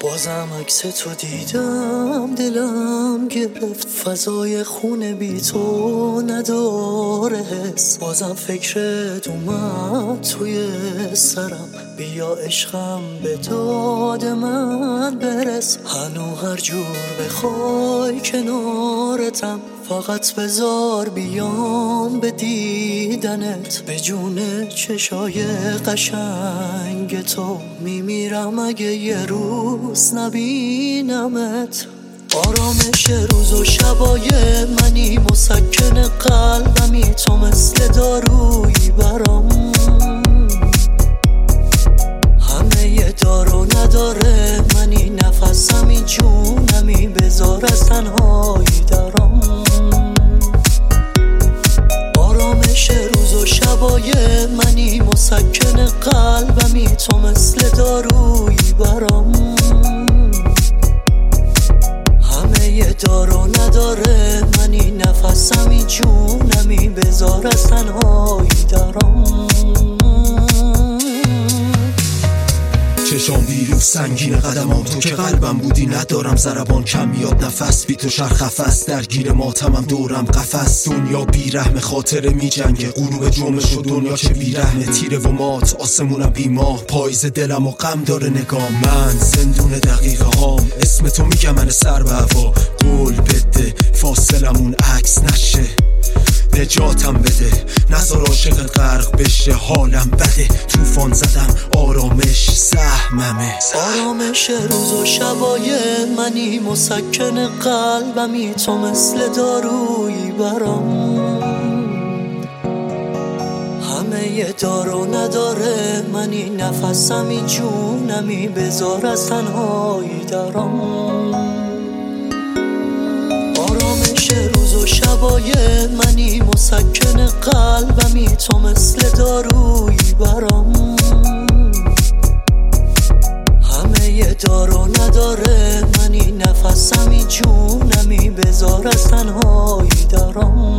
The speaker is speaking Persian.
بازم عکس تو دیدم، دلم گرفت، فضای خونه بی تو نداره حس. بازم فکرت اومد توی سرم، بیا عشقم به داد من برس. هنو هر جور بخوای کنارتم، فقط بذار بیام به دیدنت. به جون چشای قشنگ تو میمیرم اگه یه روز نبینمت. آرامش روز و شبای منی، مسکن قلبمی، تو مثل دارویی برام. همه دار و نداره منی، نفسمی جونمی، بذار از تنهایی درام. آرامش روز و شبای منی، مسکن قلبمی، تو مثل دارویی برام. همه دار و نداره منی، نفسمی جونمی، بذار از تنهایی درام. چشام بیروز سنگین قدمام، تو که قلبم بودی ندارم ضربان کم میاد نفس. بی تو شهر خفست، درگیر ماتمم دورم قفس. دنیا بیرحم خاطره می جنگه، غروب جمعه شد دنیا چه بیرحمه. تیره و مات آسمونم بی ماه، پاییز دلم و غم داره نگام. من زندون دقیقه هام، اسم تو میگم من سر به هوا. قول بده فاصلمون عکس نشه، نجاتم بده، نذار عاشقت غرق بشه. حالم بده، طوفان زدم، آرامش سهممه. آرامش روز و شبای منی، مسکن قلبمی، تو مثل دارویی برام. همه دار و نداره منی، نفسمی جونمی، بذار از تنهایی درام. آرامش روز و شبای منی، مسکن قلبمی، تو مثل دارویی برام. همه دار و نداره منی، نفسمی جونمی، بذار از تنهایی درام.